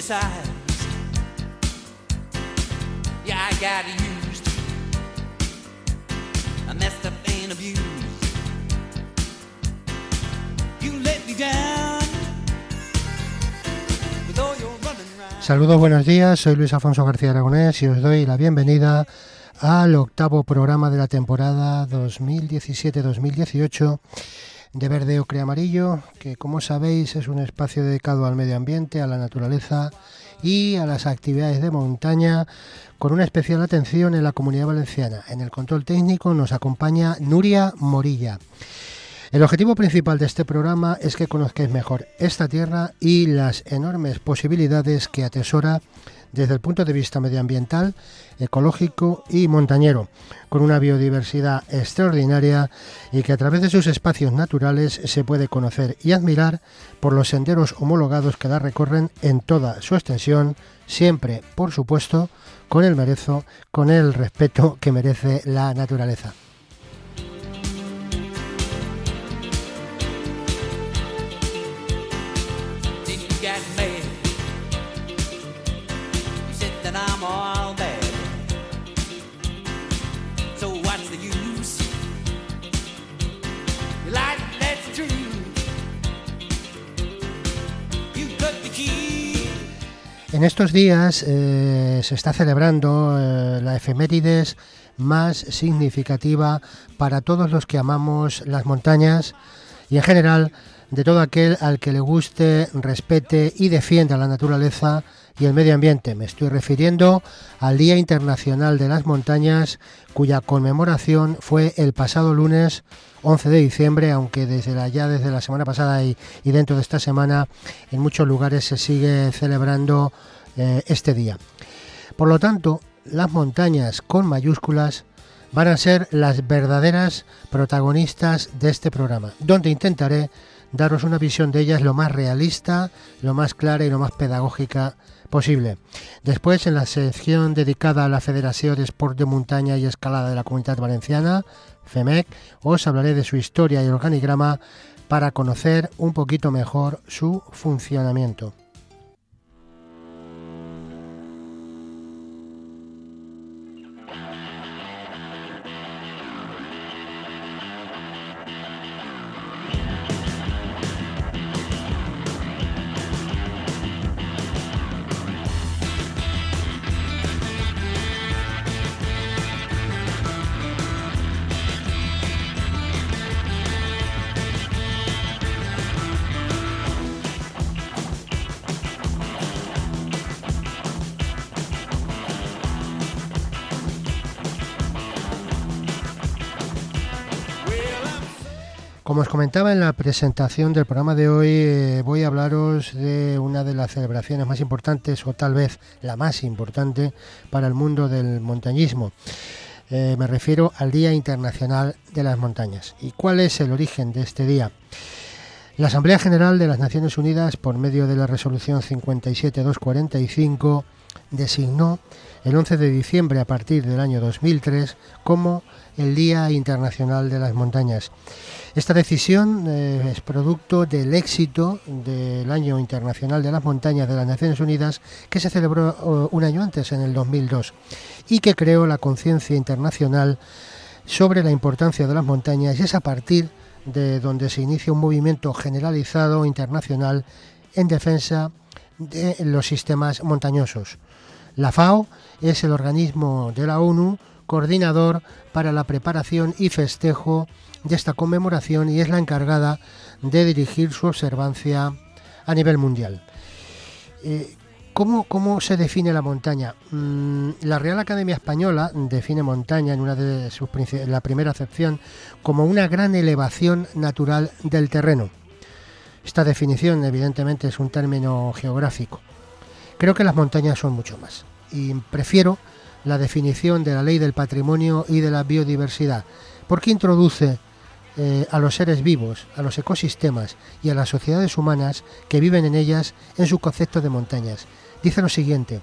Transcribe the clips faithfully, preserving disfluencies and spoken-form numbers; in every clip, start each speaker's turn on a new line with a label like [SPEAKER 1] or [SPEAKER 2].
[SPEAKER 1] size. Yeah, I got used. I messed up and abused. You let me down with all your running around.
[SPEAKER 2] Saludos, buenos días, soy Luis Afonso García Aragonés y os doy la bienvenida al octavo programa de la temporada dos mil diecisiete dos mil dieciocho de Verde Ocre Amarillo, que como sabéis es un espacio dedicado al medio ambiente, a la naturaleza y a las actividades de montaña, con una especial atención en la Comunidad Valenciana. En el control técnico nos acompaña Nuria Morilla. El objetivo principal de este programa es que conozcáis mejor esta tierra y las enormes posibilidades que atesora desde el punto de vista medioambiental, ecológico y montañero, con una biodiversidad extraordinaria y que a través de sus espacios naturales se puede conocer y admirar por los senderos homologados que la recorren en toda su extensión, siempre, por supuesto, con el merezo, con el respeto que merece la naturaleza. En estos días eh, se está celebrando eh, la efemérides más significativa para todos los que amamos las montañas y en general de todo aquel al que le guste, respete y defienda la naturaleza y el medio ambiente. Me estoy refiriendo al Día Internacional de las Montañas, cuya conmemoración fue el pasado lunes once de diciembre, aunque desde la, ya desde la semana pasada y, y dentro de esta semana en muchos lugares se sigue celebrando eh, este día. Por lo tanto, las montañas con mayúsculas van a ser las verdaderas protagonistas de este programa, donde intentaré daros una visión de ellas lo más realista, lo más clara y lo más pedagógica posible. Después, en la sección dedicada a la Federación de Sport de Montaña y Escalada de la Comunidad Valenciana, FEMEC, os hablaré de su historia y organigrama para conocer un poquito mejor su funcionamiento. Como os comentaba en la presentación del programa de hoy, eh, voy a hablaros de una de las celebraciones más importantes, o tal vez la más importante para el mundo del montañismo. Eh, me refiero al Día Internacional de las Montañas. ¿Y cuál es el origen de este día? La Asamblea General de las Naciones Unidas, por medio de la resolución cincuenta y siete mil doscientos cuarenta y cinco, designó el once de diciembre a partir del año dos mil tres como el Día Internacional de las Montañas. Esta decisión eh, es producto del éxito del Año Internacional de las Montañas de las Naciones Unidas, que se celebró uh, un año antes, en el dos mil dos, y que creó la conciencia internacional sobre la importancia de las montañas, y es a partir de donde se inicia un movimiento generalizado internacional en defensa de los sistemas montañosos. La FAO es el organismo de la ONU coordinador para la preparación y festejo de esta conmemoración y es la encargada de dirigir su observancia a nivel mundial. Eh, ¿cómo, ¿Cómo se define la montaña? Mm, la Real Academia Española define montaña en una de sus la primera acepción como una gran elevación natural del terreno. Esta definición evidentemente es un término geográfico. Creo que las montañas son mucho más y prefiero la definición de la Ley del Patrimonio y de la Biodiversidad, porque introduce eh, a los seres vivos, a los ecosistemas y a las sociedades humanas que viven en ellas en su concepto de montañas. Dice lo siguiente: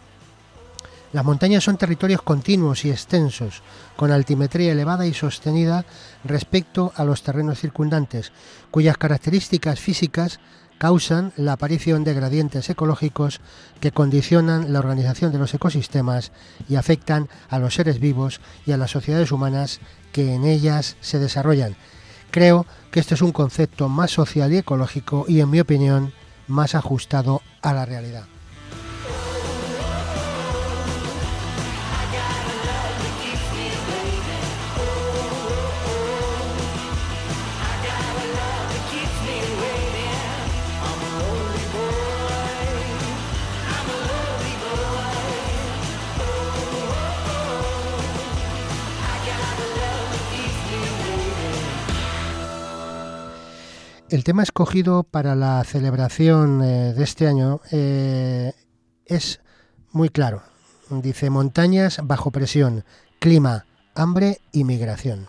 [SPEAKER 2] las montañas son territorios continuos y extensos, con altimetría elevada y sostenida respecto a los terrenos circundantes, cuyas características físicas causan la aparición de gradientes ecológicos que condicionan la organización de los ecosistemas y afectan a los seres vivos y a las sociedades humanas que en ellas se desarrollan. Creo que este es un concepto más social y ecológico y, en mi opinión, más ajustado a la realidad. El tema escogido para la celebración eh, de este año eh, es muy claro. Dice: montañas bajo presión, clima, hambre y migración.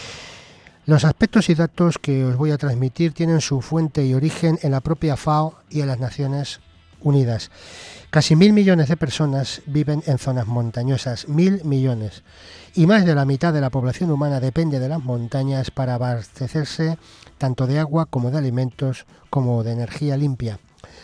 [SPEAKER 2] Los aspectos y datos que os voy a transmitir tienen su fuente y origen en la propia F A O y en las Naciones Unidas. Casi mil millones de personas viven en zonas montañosas, mil millones. Y más de la mitad de la población humana depende de las montañas para abastecerse tanto de agua como de alimentos, como de energía limpia.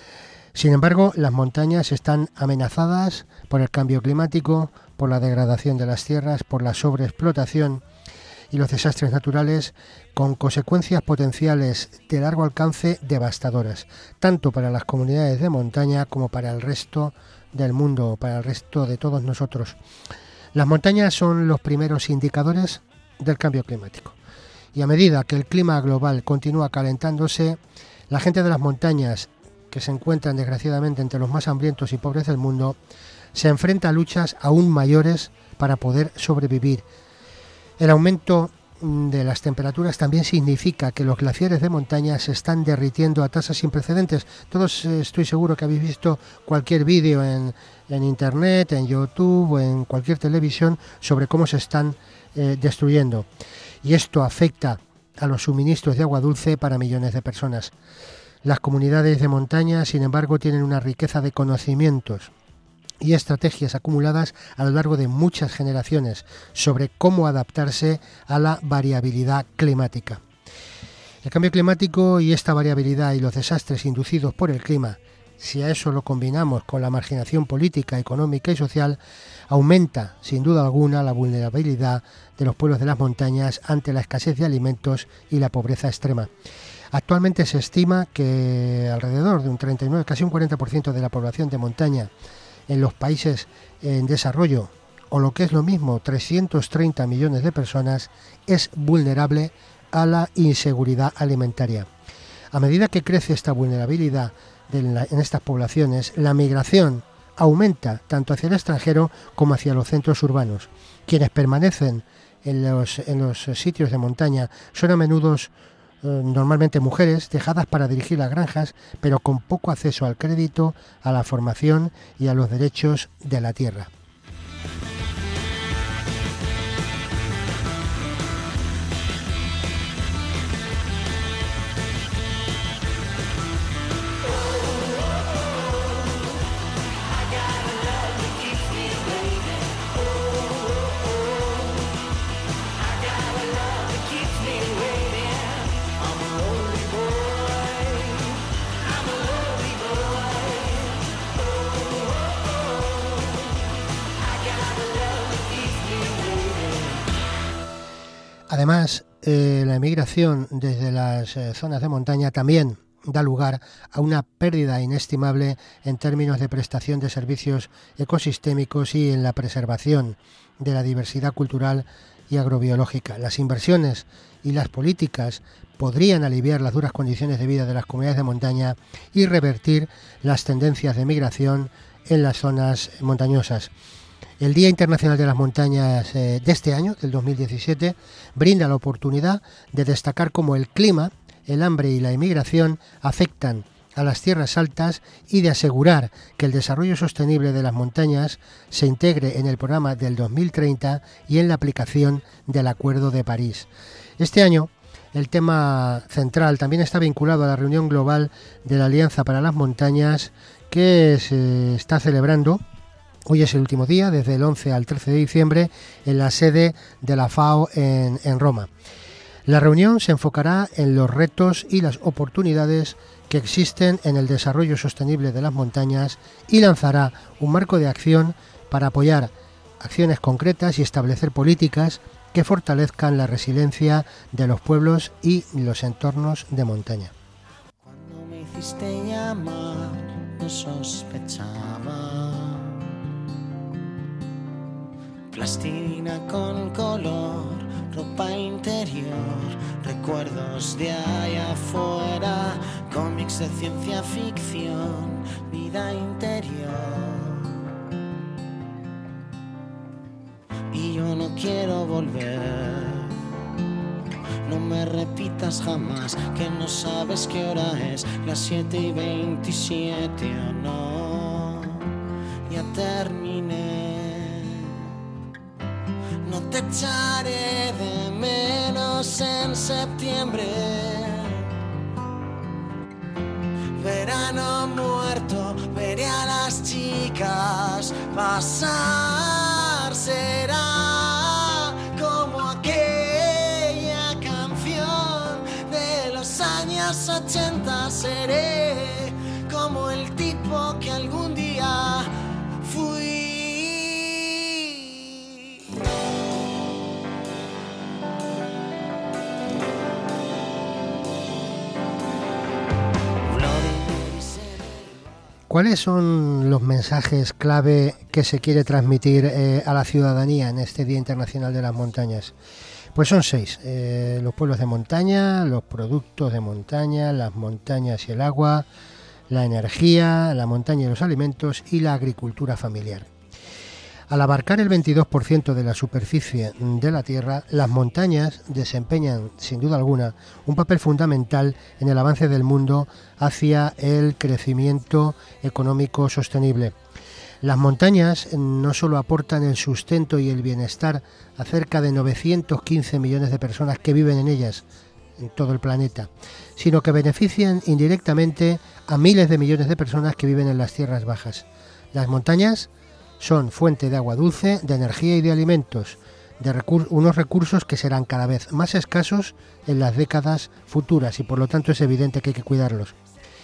[SPEAKER 2] Sin embargo, las montañas están amenazadas por el cambio climático, por la degradación de las tierras, por la sobreexplotación y los desastres naturales, con consecuencias potenciales de largo alcance devastadoras, tanto para las comunidades de montaña como para el resto del mundo, para el resto de todos nosotros. Las montañas son los primeros indicadores del cambio climático. Y a medida que el clima global continúa calentándose, la gente de las montañas, que se encuentran desgraciadamente entre los más hambrientos y pobres del mundo, se enfrenta a luchas aún mayores para poder sobrevivir. El aumento de las temperaturas también significa que los glaciares de montaña se están derritiendo a tasas sin precedentes. Todos eh, estoy seguro que habéis visto cualquier vídeo en, en internet, en YouTube o en cualquier televisión sobre cómo se están eh, destruyendo. Y esto afecta a los suministros de agua dulce para millones de personas. Las comunidades de montaña, sin embargo, tienen una riqueza de conocimientos y estrategias acumuladas a lo largo de muchas generaciones sobre cómo adaptarse a la variabilidad climática. El cambio climático y esta variabilidad y los desastres inducidos por el clima, si a eso lo combinamos con la marginación política, económica y social, aumenta sin duda alguna la vulnerabilidad de los pueblos de las montañas ante la escasez de alimentos y la pobreza extrema. Actualmente se estima que alrededor de un treinta y nueve, casi un cuarenta por ciento de la población de montaña en los países en desarrollo, o lo que es lo mismo, trescientos treinta millones de personas, es vulnerable a la inseguridad alimentaria. A medida que crece esta vulnerabilidad de la, en estas poblaciones, la migración aumenta tanto hacia el extranjero como hacia los centros urbanos. Quienes permanecen en los, en los sitios de montaña son a menudo normalmente mujeres dejadas para dirigir las granjas, pero con poco acceso al crédito, a la formación y a los derechos de la tierra. Además, eh, la emigración desde las eh, zonas de montaña también da lugar a una pérdida inestimable en términos de prestación de servicios ecosistémicos y en la preservación de la diversidad cultural y agrobiológica. Las inversiones y las políticas podrían aliviar las duras condiciones de vida de las comunidades de montaña y revertir las tendencias de migración en las zonas montañosas. El Día Internacional de las Montañas eh, de este año, del dos mil diecisiete, brinda la oportunidad de destacar cómo el clima, el hambre y la inmigración afectan a las tierras altas y de asegurar que el desarrollo sostenible de las montañas se integre en el programa del dos mil treinta y en la aplicación del Acuerdo de París. Este año, el tema central también está vinculado a la reunión global de la Alianza para las Montañas que se está celebrando. Hoy es el último día, desde el once al trece de diciembre, en la sede de la F A O en, en Roma. La reunión se enfocará en los retos y las oportunidades que existen en el desarrollo sostenible de las montañas y lanzará un marco de acción para apoyar acciones concretas y establecer políticas que fortalezcan la resiliencia de los pueblos y los entornos de montaña.
[SPEAKER 3] Cuando me hiciste llamar, no sospechaba. Plastilina con color, ropa interior, recuerdos de allá afuera, cómics de ciencia ficción, vida interior. Y yo no quiero volver. No me repitas jamás que no sabes qué hora es, las siete y veintisiete o no. Ya terminé. No te echaré de menos en septiembre. Verano muerto, veré a las chicas pasar. Será como aquella canción de los años ochenta. Seré como el tipo que algún día fui.
[SPEAKER 2] ¿Cuáles son los mensajes clave que se quiere transmitir eh, a la ciudadanía en este Día Internacional de las Montañas? Pues son seis. Eh, los pueblos de montaña, los productos de montaña, las montañas y el agua, la energía, la montaña y los alimentos y la agricultura familiar. Al abarcar el veintidós por ciento de la superficie de la Tierra, las montañas desempeñan, sin duda alguna, un papel fundamental en el avance del mundo hacia el crecimiento económico sostenible. Las montañas no solo aportan el sustento y el bienestar a cerca de novecientos quince millones de personas que viven en ellas, en todo el planeta, sino que benefician indirectamente a miles de millones de personas que viven en las tierras bajas. Las montañas son fuente de agua dulce, de energía y de alimentos, de recur- unos recursos que serán cada vez más escasos en las décadas futuras y por lo tanto es evidente que hay que cuidarlos.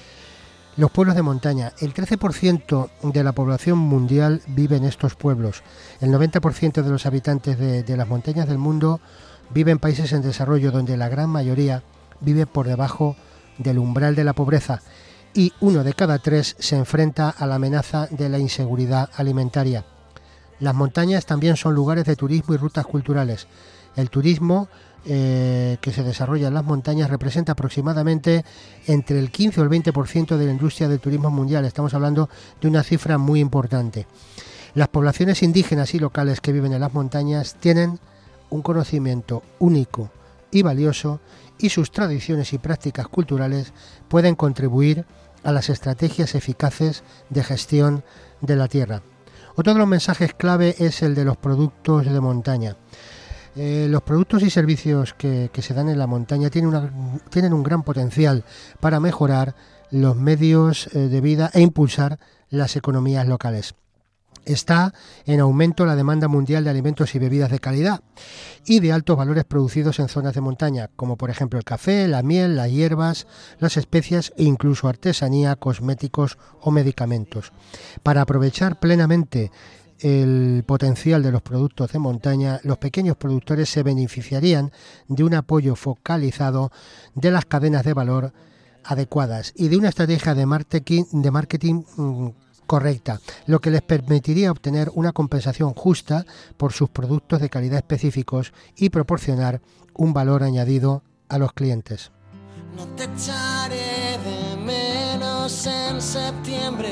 [SPEAKER 2] Los pueblos de montaña. El trece por ciento de la población mundial vive en estos pueblos. El noventa por ciento de los habitantes de, de las montañas del mundo vive en países en desarrollo donde la gran mayoría vive por debajo del umbral de la pobreza. Y uno de cada tres se enfrenta a la amenaza de la inseguridad alimentaria. Las montañas también son lugares de turismo y rutas culturales. El turismo eh, que se desarrolla en las montañas representa aproximadamente entre el quince o el veinte por ciento de la industria del turismo mundial. Estamos hablando de una cifra muy importante. Las poblaciones indígenas y locales que viven en las montañas tienen un conocimiento único y valioso y sus tradiciones y prácticas culturales pueden contribuir a las estrategias eficaces de gestión de la tierra. Otro de los mensajes clave es el de los productos de montaña. Eh, los productos y servicios que, que se dan en la montaña tienen, una, tienen un gran potencial para mejorar los medios eh, de vida e impulsar las economías locales. Está en aumento la demanda mundial de alimentos y bebidas de calidad y de altos valores producidos en zonas de montaña, como por ejemplo el café, la miel, las hierbas, las especias e incluso artesanía, cosméticos o medicamentos. Para aprovechar plenamente el potencial de los productos de montaña, los pequeños productores se beneficiarían de un apoyo focalizado de las cadenas de valor adecuadas y de una estrategia de marketing, de marketing mmm, correcta, lo que les permitiría obtener una compensación justa por sus productos de calidad específicos y proporcionar un valor añadido a los clientes.
[SPEAKER 3] No te echaré de menos en septiembre.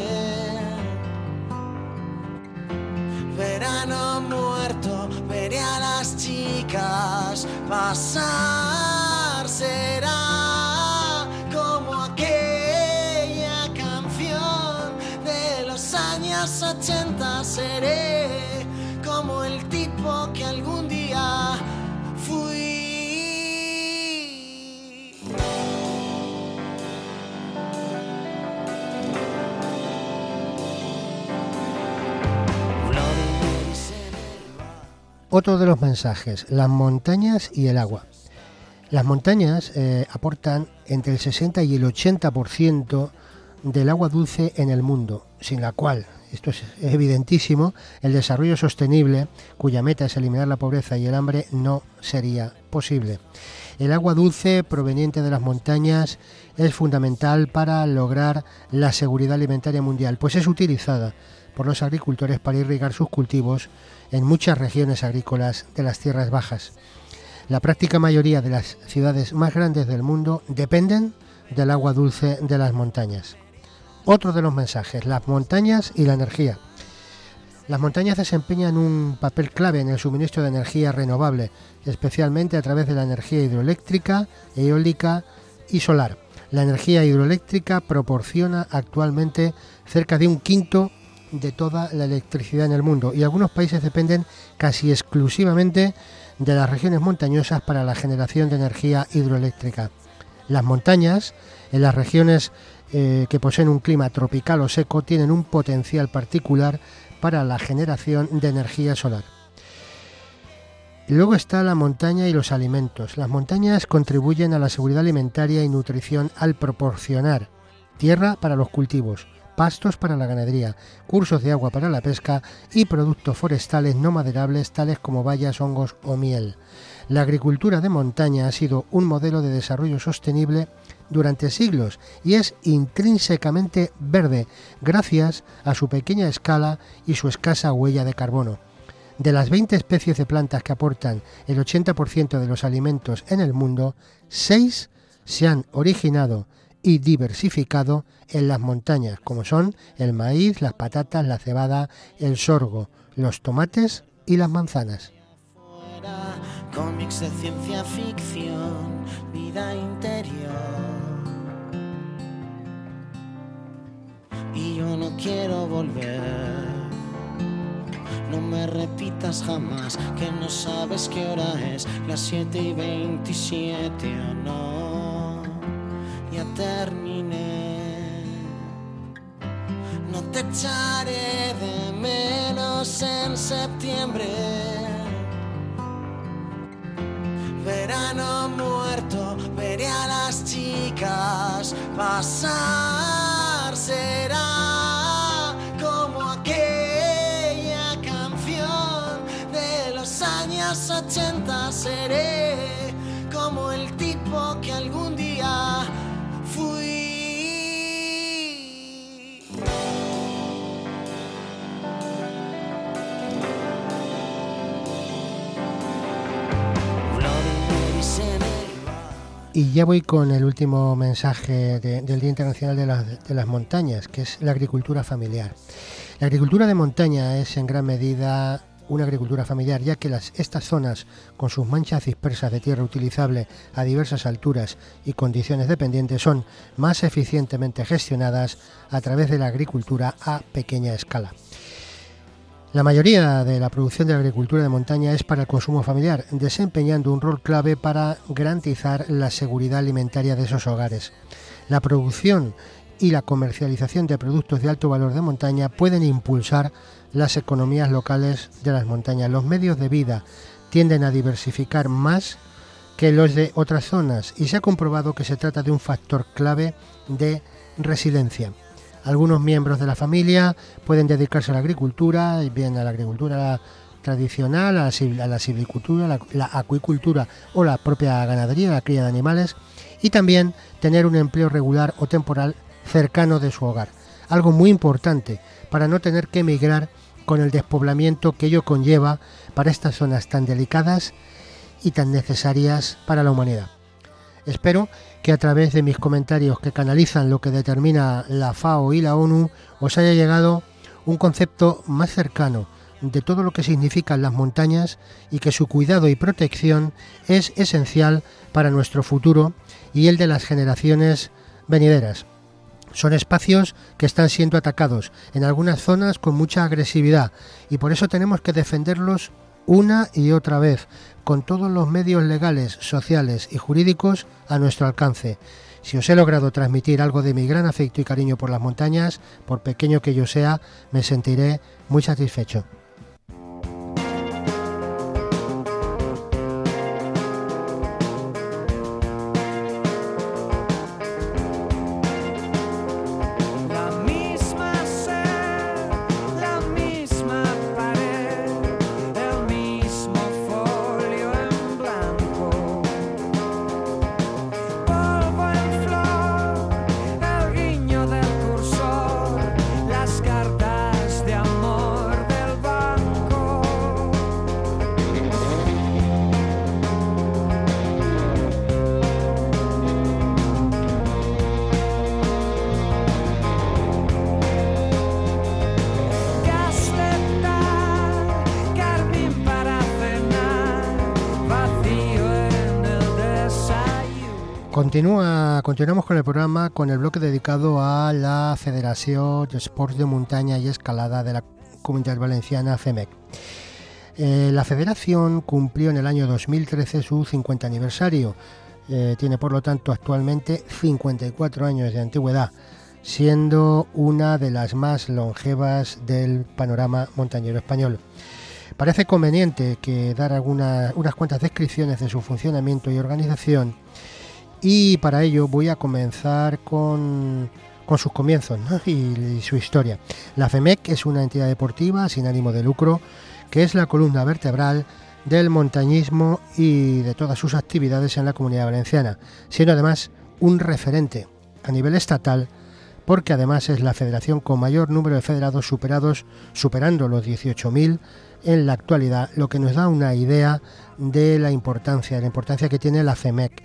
[SPEAKER 3] Verano muerto, veré a las chicas pasar. Será como aquella canción de los años ochenta. Seré como el tipo que algún día fui.
[SPEAKER 2] Otro de los mensajes, las montañas y el agua. Las montañas eh, aportan entre el sesenta y el ochenta por ciento del agua dulce en el mundo, sin la cual, esto es evidentísimo, el desarrollo sostenible, cuya meta es eliminar la pobreza y el hambre, no sería posible. El agua dulce proveniente de las montañas es fundamental para lograr la seguridad alimentaria mundial, pues es utilizada por los agricultores para irrigar sus cultivos en muchas regiones agrícolas de las tierras bajas. La práctica mayoría de las ciudades más grandes del mundo dependen del agua dulce de las montañas. Otro de los mensajes, las montañas y la energía. Las montañas desempeñan un papel clave en el suministro de energía renovable, especialmente a través de la energía hidroeléctrica, eólica y solar. La energía hidroeléctrica proporciona actualmente cerca de un quinto de toda la electricidad en el mundo y algunos países dependen casi exclusivamente de las regiones montañosas para la generación de energía hidroeléctrica. Las montañas, en las regiones eh, que poseen un clima tropical o seco, tienen un potencial particular para la generación de energía solar. Luego está la montaña y los alimentos. Las montañas contribuyen a la seguridad alimentaria y nutrición al proporcionar tierra para los cultivos, pastos para la ganadería, cursos de agua para la pesca y productos forestales no maderables tales como bayas, hongos o miel. La agricultura de montaña ha sido un modelo de desarrollo sostenible durante siglos y es intrínsecamente verde gracias a su pequeña escala y su escasa huella de carbono. De las veinte especies de plantas que aportan el ochenta por ciento de los alimentos en el mundo, seis se han originado y diversificado en las montañas, como son el maíz, las patatas, la cebada, el sorgo, los tomates y las manzanas.
[SPEAKER 3] Cómics de ciencia ficción, vida interior. Y yo no quiero volver. No me repitas jamás que no sabes qué hora es, las siete y veintisiete o no. Ya terminé. No te echaré de menos en septiembre. Verano muerto, veré a las chicas pasar. Será como aquella canción de los años ochenta. Seré como el tipo que algún día fui.
[SPEAKER 2] Y ya voy con el último mensaje de, del Día Internacional de las, de las Montañas, que es la agricultura familiar. La agricultura de montaña es en gran medida una agricultura familiar, ya que las, estas zonas, con sus manchas dispersas de tierra utilizable a diversas alturas y condiciones dependientes, son más eficientemente gestionadas a través de la agricultura a pequeña escala. La mayoría de la producción de la agricultura de montaña es para el consumo familiar, desempeñando un rol clave para garantizar la seguridad alimentaria de esos hogares. La producción y la comercialización de productos de alto valor de montaña pueden impulsar las economías locales de las montañas. Los medios de vida tienden a diversificar más que los de otras zonas y se ha comprobado que se trata de un factor clave de resiliencia. Algunos miembros de la familia pueden dedicarse a la agricultura, bien a la agricultura tradicional, a la, a la silvicultura, la, la acuicultura o la propia ganadería, la cría de animales, y también tener un empleo regular o temporal cercano de su hogar. Algo muy importante para no tener que emigrar con el despoblamiento que ello conlleva para estas zonas tan delicadas y tan necesarias para la humanidad. Espero que a través de mis comentarios que canalizan lo que determina la FAO y la ONU os haya llegado un concepto más cercano de todo lo que significan las montañas y que su cuidado y protección es esencial para nuestro futuro y el de las generaciones venideras. Son espacios que están siendo atacados, en algunas zonas con mucha agresividad, y por eso tenemos que defenderlos una y otra vez, con todos los medios legales, sociales y jurídicos a nuestro alcance. Si os he logrado transmitir algo de mi gran afecto y cariño por las montañas, por pequeño que yo sea, me sentiré muy satisfecho. Continúa, continuamos con el programa, con el bloque dedicado a la Federación de Esports de Montaña y Escalada de la Comunidad Valenciana, FEMEC. Eh, la federación cumplió en el año dos mil trece su cincuenta aniversario. Eh, tiene por lo tanto actualmente cincuenta y cuatro años de antigüedad, siendo una de las más longevas del panorama montañero español. Parece conveniente que dar algunas, unas cuantas descripciones de su funcionamiento y organización, y para ello voy a comenzar con, con sus comienzos, ¿no? y, y su historia. La FEMEC es una entidad deportiva sin ánimo de lucro que es la columna vertebral del montañismo y de todas sus actividades en la Comunidad Valenciana, siendo además un referente a nivel estatal, porque además es la federación con mayor número de federados superados, superando los dieciocho mil en la actualidad, lo que nos da una idea de la importancia, la importancia que tiene la FEMEC.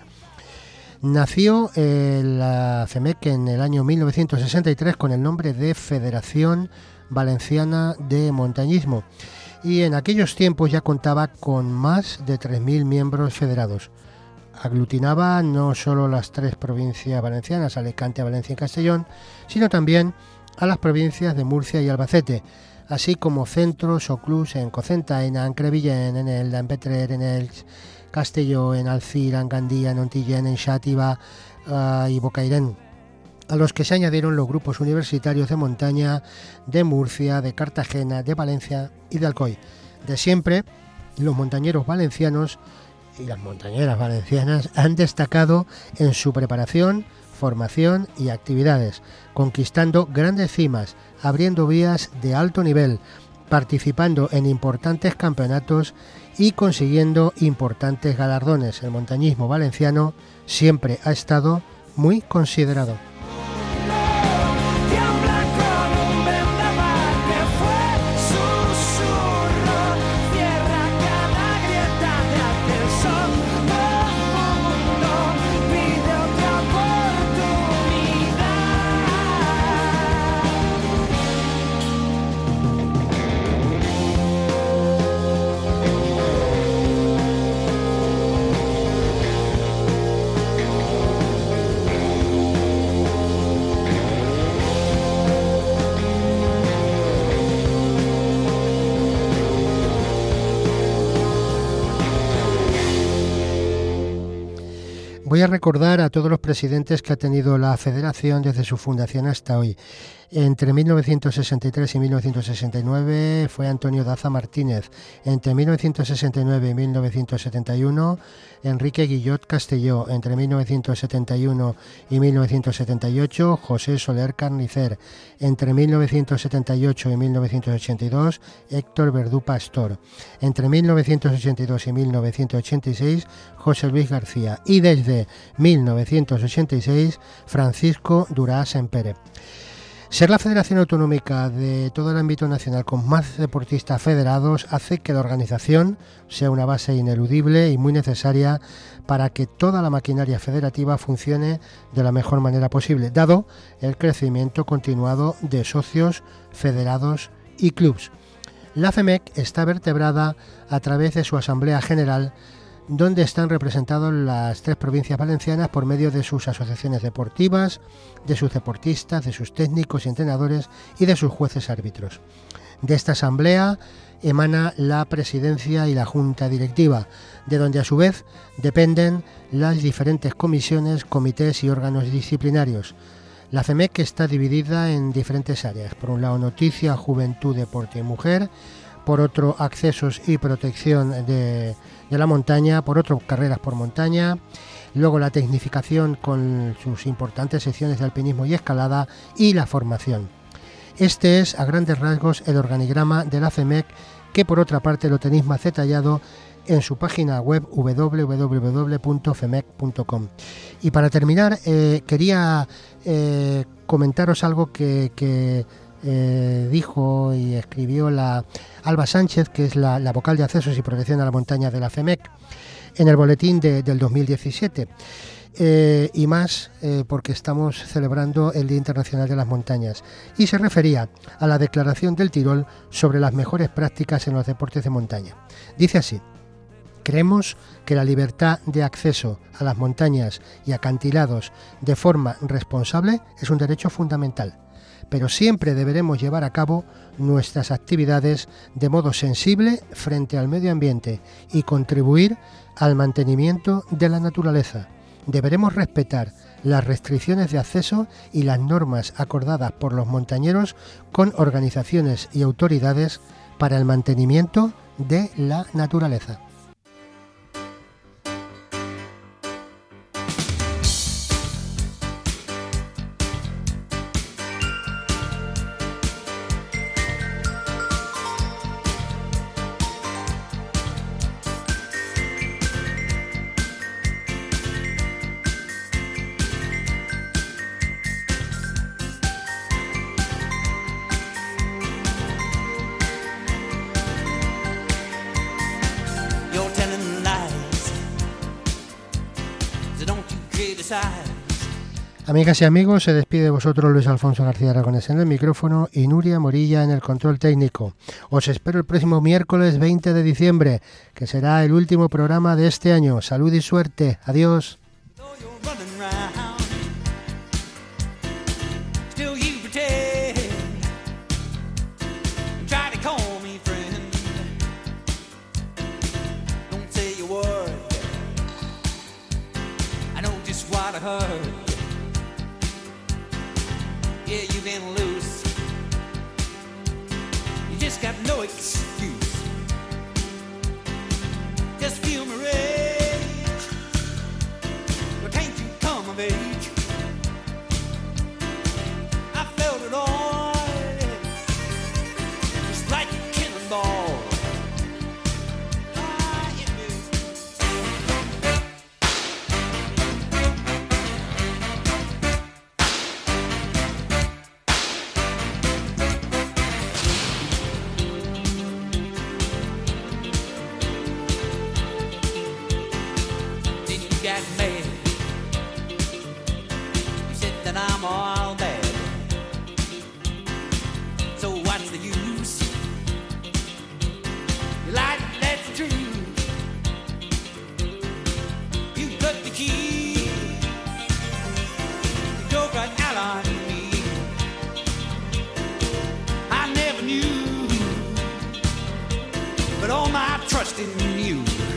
[SPEAKER 2] Nació eh, la FEMEC en el año mil novecientos sesenta y tres con el nombre de Federación Valenciana de Montañismo, y en aquellos tiempos ya contaba con más de tres mil miembros federados. Aglutinaba no solo las tres provincias valencianas, Alicante, Valencia y Castellón, sino también a las provincias de Murcia y Albacete, así como centros o clubs en Cocenta, en Ancrevillén, en el en en el Castelló, en Alcira, en Gandía, en Ontillén, en Xàtiva uh, y Bocairén, a los que se añadieron los grupos universitarios de montaña de Murcia, de Cartagena, de Valencia y de Alcoy. De siempre, los montañeros valencianos y las montañeras valencianas han destacado en su preparación, formación y actividades, conquistando grandes cimas, abriendo vías de alto nivel, participando en importantes campeonatos y consiguiendo importantes galardones. El montañismo valenciano siempre ha estado muy considerado. Voy a recordar a todos los presidentes que ha tenido la federación desde su fundación hasta hoy. Entre mil novecientos sesenta y tres y mil novecientos sesenta y nueve fue Antonio Daza Martínez. Entre mil novecientos sesenta y nueve y mil novecientos setenta y uno, Enrique Guillot Castelló. Entre mil novecientos setenta y uno y mil novecientos setenta y ocho, José Soler Carnicer. Entre mil novecientos setenta y ocho y mil novecientos ochenta y dos, Héctor Verdú Pastor. Entre mil novecientos ochenta y dos y mil novecientos ochenta y seis, José Luis García. Y desde mil novecientos ochenta y seis, Francisco Durá Sempere. Ser la federación autonómica de todo el ámbito nacional con más deportistas federados hace que la organización sea una base ineludible y muy necesaria para que toda la maquinaria federativa funcione de la mejor manera posible, dado el crecimiento continuado de socios, federados y clubs. La FEMEC está vertebrada a través de su Asamblea General, donde están representados las tres provincias valencianas por medio de sus asociaciones deportivas, de sus deportistas, de sus técnicos y entrenadores y de sus jueces árbitros. De esta asamblea emana la presidencia y la junta directiva, de donde a su vez dependen las diferentes comisiones, comités y órganos disciplinarios. La FEMEC está dividida en diferentes áreas. Por un lado, noticia, juventud, deporte y mujer. Por otro, accesos y protección de, de la montaña. Por otro, carreras por montaña. Luego, la tecnificación con sus importantes secciones de alpinismo y escalada. Y la formación. Este es, a grandes rasgos, el organigrama de la FEMEC, que por otra parte lo tenéis más detallado en su página web doble u doble u doble u punto femec punto com. Y para terminar, eh, quería eh, comentaros algo que... que Eh, dijo y escribió la Alba Sánchez, que es la, la vocal de accesos y protección a la montaña de la FEMEC, en el boletín de, del dos mil diecisiete. Eh, y más eh, porque estamos celebrando el Día Internacional de las Montañas, y se refería a la declaración del Tirol sobre las mejores prácticas en los deportes de montaña. Dice así: Creemos que la libertad de acceso a las montañas y acantilados de forma responsable es un derecho fundamental, pero siempre deberemos llevar a cabo nuestras actividades de modo sensible frente al medio ambiente y contribuir al mantenimiento de la naturaleza. Deberemos respetar las restricciones de acceso y las normas acordadas por los montañeros con organizaciones y autoridades para el mantenimiento de la naturaleza. Amigas y amigos, se despide de vosotros Luis Alfonso García Aragonés en el micrófono y Nuria Morilla en el control técnico. Os espero el próximo miércoles veinte de diciembre, que será el último programa de este año. Salud y suerte. Adiós.
[SPEAKER 1] Yeah, you've been loose. You just got no excuse. Just feel my rage. But can't you come of age? I felt it all. Just like a cannonball. Trust in you.